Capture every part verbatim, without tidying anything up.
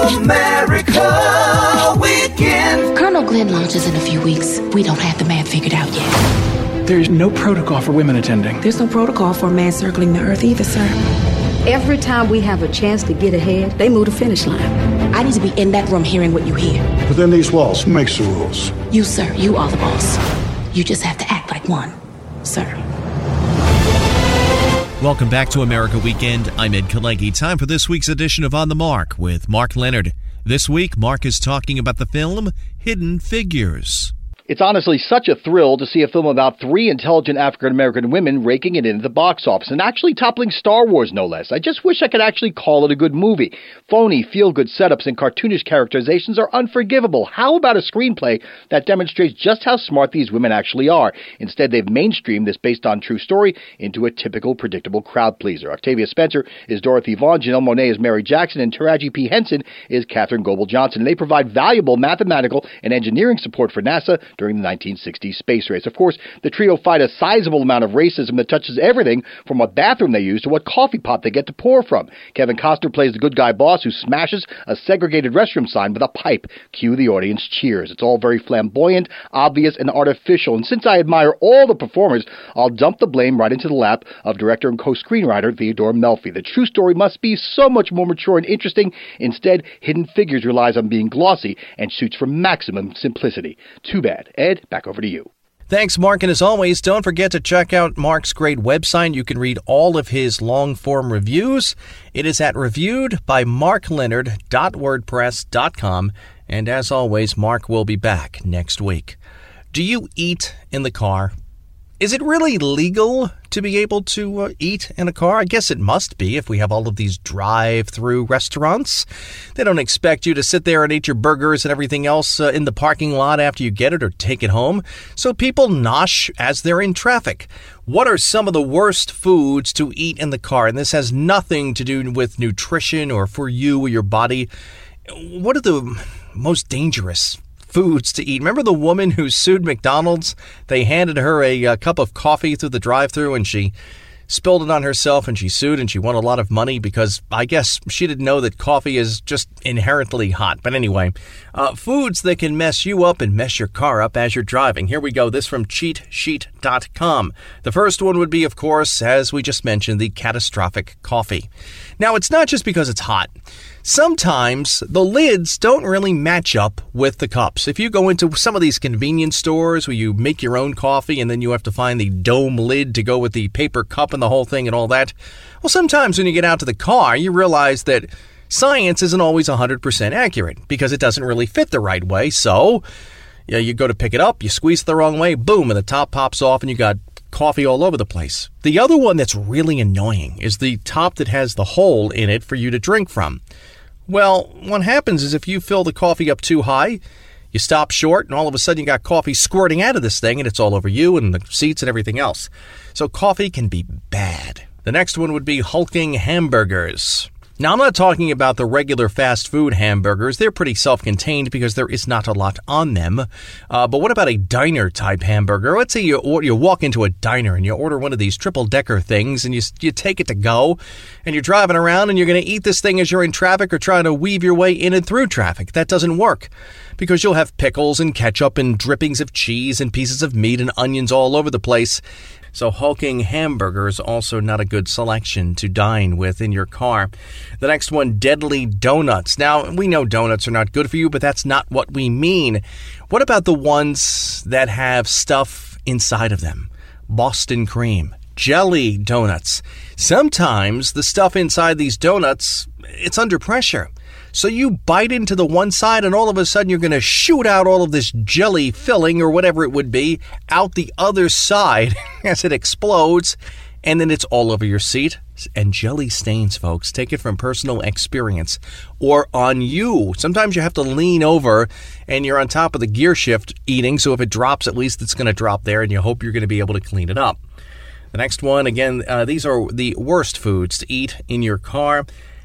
America Weekend. Colonel Glenn launches in a few weeks. We don't have the man figured out yet. There's no protocol for women attending. There's no protocol for a man circling the earth either, sir. Every time we have a chance to get ahead, they move the finish line. I need to be in that room hearing what you hear. Within these walls, who makes the rules? You, sir. You are the boss. You just have to act like one, sir. Welcome back to America Weekend. I'm Ed Kalegi. Time for this week's edition of On the Mark with Mark Leonard. This week, Mark is talking about the film Hidden Figures. It's honestly such a thrill to see a film about three intelligent African-American women raking it into the box office and actually toppling Star Wars, no less. I just wish I could actually call it a good movie. Phony, feel-good setups and cartoonish characterizations are unforgivable. How about a screenplay that demonstrates just how smart these women actually are? Instead, they've mainstreamed this based-on true story into a typical, predictable crowd-pleaser. Octavia Spencer is Dorothy Vaughan, Janelle Monáe is Mary Jackson, and Taraji P. Henson is Katherine Goebel-Johnson. They provide valuable mathematical and engineering support for NASA during the nineteen sixties space race. Of course, the trio fight a sizable amount of racism that touches everything from what bathroom they use to what coffee pot they get to pour from. Kevin Costner plays the good guy boss who smashes a segregated restroom sign with a pipe. Cue the audience cheers. It's all very flamboyant, obvious, and artificial. And since I admire all the performers, I'll dump the blame right into the lap of director and co-screenwriter Theodore Melfi. The true story must be so much more mature and interesting. Instead, Hidden Figures relies on being glossy and shoots for maximum simplicity. Too bad. Ed, back over to you. Thanks, Mark. And as always, don't forget to check out Mark's great website. You can read all of his long-form reviews. It is at reviewed by mark leonard dot wordpress dot com. And as always, Mark will be back next week. Do you eat in the car? Is it really legal to be able to uh, eat in a car? I guess it must be if we have all of these drive-through restaurants. They don't expect you to sit there and eat your burgers and everything else uh, in the parking lot after you get it or take it home. So people nosh as they're in traffic. What are some of the worst foods to eat in the car? And this has nothing to do with nutrition or for you or your body. What are the most dangerous foods to eat? Remember the woman who sued McDonald's? They handed her a, a cup of coffee through the drive-thru and she spilled it on herself and she sued and she won a lot of money because I guess she didn't know that coffee is just inherently hot. But anyway, uh, foods that can mess you up and mess your car up as you're driving. Here we go. This from cheat sheet dot com. The first one would be, of course, as we just mentioned, the catastrophic coffee. Now, it's not just because it's hot. Sometimes the lids don't really match up with the cups. If you go into some of these convenience stores where you make your own coffee and then you have to find the dome lid to go with the paper cup and the whole thing and all that, well, sometimes when you get out to the car, you realize that science isn't always one hundred percent accurate because it doesn't really fit the right way. So, yeah, you go to pick it up, you squeeze it the wrong way, boom, and the top pops off and you got coffee all over the place. The other one that's really annoying is the top that has the hole in it for you to drink from. Well, what happens is if you fill the coffee up too high, you stop short, and all of a sudden you got coffee squirting out of this thing, and it's all over you and the seats and everything else. So coffee can be bad. The next one would be hulking hamburgers. Now, I'm not talking about the regular fast food hamburgers. They're pretty self-contained because there is not a lot on them. Uh, but what about a diner-type hamburger? Let's say you or, you walk into a diner and you order one of these triple-decker things and you you take it to go, and you're driving around and you're going to eat this thing as you're in traffic or trying to weave your way in and through traffic. That doesn't work because you'll have pickles and ketchup and drippings of cheese and pieces of meat and onions all over the place. So hulking hamburgers, also not a good selection to dine with in your car. The next one, deadly donuts. Now, we know donuts are not good for you, but that's not what we mean. What about the ones that have stuff inside of them? Boston cream, jelly donuts. Sometimes the stuff inside these donuts, it's under pressure. So you bite into the one side and all of a sudden you're going to shoot out all of this jelly filling or whatever it would be out the other side as it explodes, and then it's all over your seat. And jelly stains, folks. Take it from personal experience. Or on you. Sometimes you have to lean over and you're on top of the gear shift eating, so if it drops, at least it's going to drop there and you hope you're going to be able to clean it up. The next one, again, uh, these are the worst foods to eat in your car.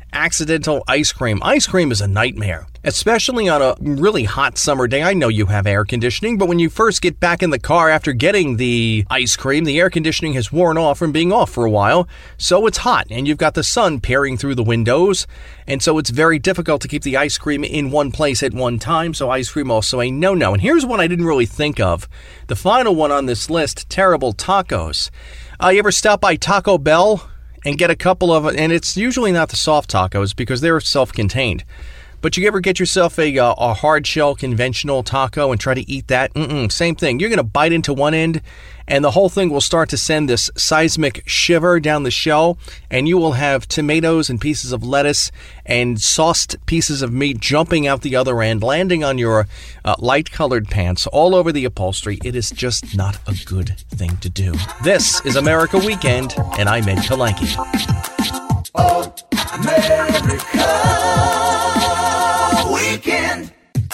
accidental ice cream. Ice cream is a nightmare, especially on a really hot summer day. I know you have air conditioning, but when you first get back in the car after getting the ice cream, the air conditioning has worn off from being off for a while, so it's hot, and you've got the sun peering through the windows, and so it's very difficult to keep the ice cream in one place at one time, so ice cream also a no-no. And here's one I didn't really think of. The final one on this list, terrible tacos. Uh, you ever stop by Taco Bell and get a couple of, and it's usually not the soft tacos because they're self-contained. But you ever get yourself a, uh, a hard shell conventional taco and try to eat that? Mm-mm, same thing. You're going to bite into one end, and the whole thing will start to send this seismic shiver down the shell, and you will have tomatoes and pieces of lettuce and sauced pieces of meat jumping out the other end, landing on your uh, light-colored pants all over the upholstery. It is just not a good thing to do. This is America Weekend, and I'm Ed Kalanke. Oh, America Weekend.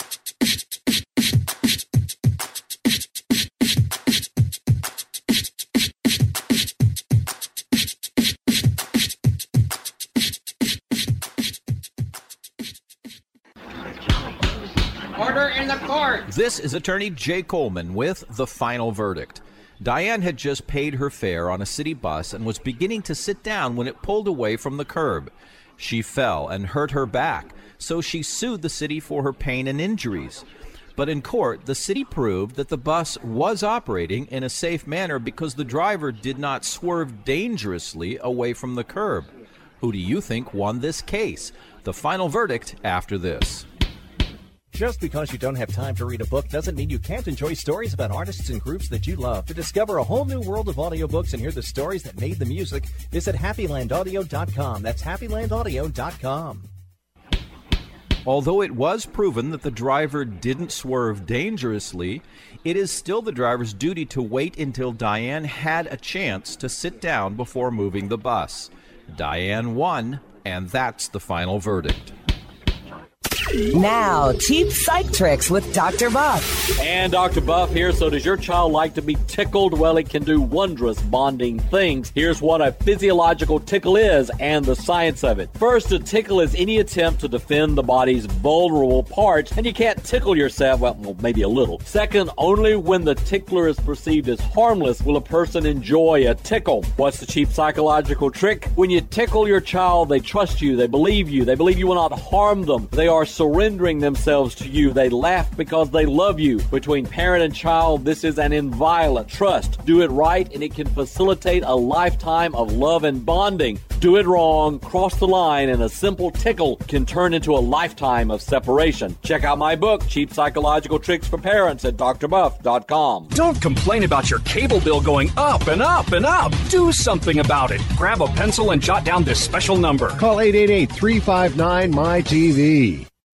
Order in the court. This is attorney Jay Coleman with The Final Verdict. Diane had just paid her fare on a city bus and was beginning to sit down when it pulled away from the curb. She fell and hurt her back, so she sued the city for her pain and injuries. But in court, the city proved that the bus was operating in a safe manner because the driver did not swerve dangerously away from the curb. Who do you think won this case? The Final Verdict after this. Just because you don't have time to read a book doesn't mean you can't enjoy stories about artists and groups that you love. To discover a whole new world of audiobooks and hear the stories that made the music, visit happy land audio dot com. That's happy land audio dot com. Although it was proven that the driver didn't swerve dangerously, it is still the driver's duty to wait until Diane had a chance to sit down before moving the bus. Diane won, and that's the final verdict. Now, cheap psych tricks with Doctor Buff. And Doctor Buff here. So does your child like to be tickled? Well, it can do wondrous bonding things. Here's what a physiological tickle is and the science of it. First, a tickle is any attempt to defend the body's vulnerable parts, and you can't tickle yourself, well, well, maybe a little. Second, only when the tickler is perceived as harmless will a person enjoy a tickle. What's the cheap psychological trick? When you tickle your child, they trust you, they believe you, they believe you will not harm them. They are surrendering themselves to you. They laugh because they love you. Between parent and child, this is an inviolate trust. Do it right, and it can facilitate a lifetime of love and bonding. Do it wrong, cross the line, and a simple tickle can turn into a lifetime of separation. Check out my book, Cheap Psychological Tricks for Parents, at d r buff dot com. Don't complain about your cable bill going up and up and up. Do something about it. Grab a pencil and jot down this special number. Call eight eight eight, three five nine, M Y T V.